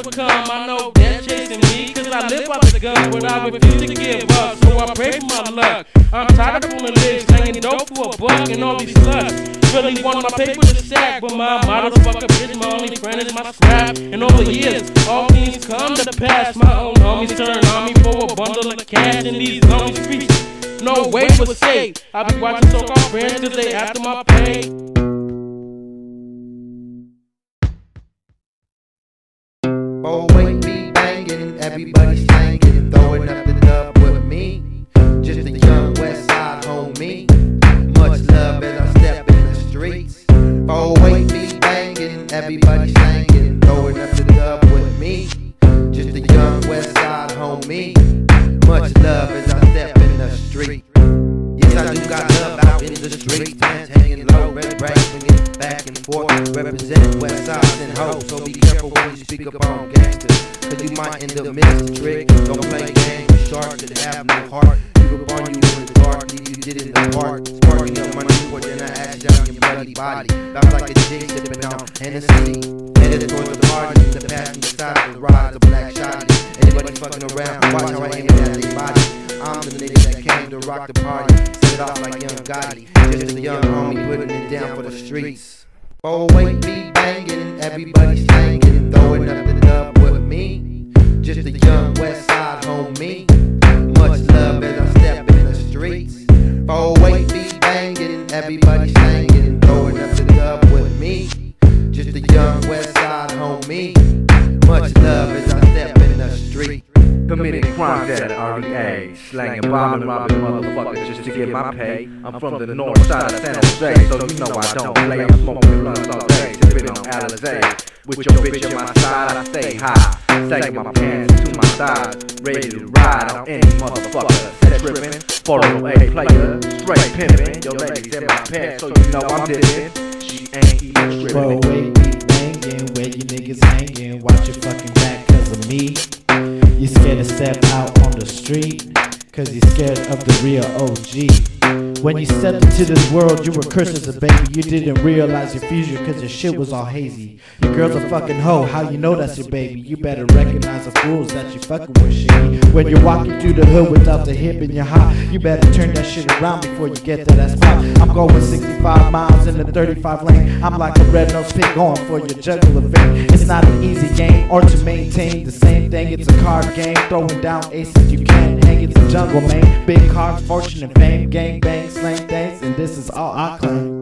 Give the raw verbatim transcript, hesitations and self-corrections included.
would come. I know death chasing me, cause I live by the gun, but I refuse to give up, so I pray for my luck. I'm tired of pulling licks, slanging dope for a buck and all these sluts. Really want my paper to stack, but my motto fuck a bitch, my only friend is my scrap. And over years, all things come to pass. My own homies turn on me for a bundle of cash in these lonely streets. No way was safe. I be watching so-called friends till they after my pay. Oh, wait, me banging, everybody slanging, throwing up the dub with me. Just a young West Side homie. Much love as I step in the streets. Oh, wait, me banging, everybody slanging, throwing up the dub with me. Just a young West Side homie. Much love as I step in the street. Yes, I do got love out in the street. Hands hanging low, red brain swinging back and forth, representing West Side and hoes. So be careful when you speak up on gangsters, cause you might end up missing the trick. Don't play games with sharks that have no heart. People upon you in the dark, leave you did in the park. Sparking up my Newport, then I ash down your bloody body. Bounce like a jig sipping on Hennessy. Headed towards the party, the passenger side of the ride, the black shotty. Anybody fucking around, watch how I aim at their body. I'm the nigga that came to rock the party, set it off like Young Gotti. Just a young homie putting it down for the streets. Oh, wait, me banging, everybody slanging, throwing up the dub with me. Just a young West Side homie. Much love as I step in the streets. Oh, wait, me banging, everybody slanging, throwing up the dub with me. Just a young West Side homie. Much love as I step in the street. Committing crimes at an R E A, slanging, bombing, robbing motherfuckers just to get my pay. I'm from the north side of San Jose, so you know I don't play. I'm smoking blunts all day, sipping on Alizé. With your bitch on my side, I stay high, sagging my pants to my thighs, ready to ride on any motherfucker. Set tripping, follow a player, straight pimping. Your lady's in my pants, so you know I'm dipping. She ain't even tripping. Bro, wait, me banging, where you niggas hanging? Watch your fucking back cause of me. You scared to step out on the street, cause you scared of the real O G. When you stepped into this world, you were cursed as a baby. You didn't realize your future cause your shit was all hazy. Your girl's a fucking hoe, how you know that's your baby? You better recognize the fools that you fucking with, shit. When you're walking through the hood without the hip in your hop, you better turn that shit around before you get to that spot. I'm going sixty-five miles in the thirty-five lane. I'm like a red-nosed pig going for your jugular vein. It's not an easy game or to maintain the same thing. It's a card game, throwing down aces you can't hang. It's a jungle, man. Big cars, fortune and fame, gang bang, slang things, and this is all I claim.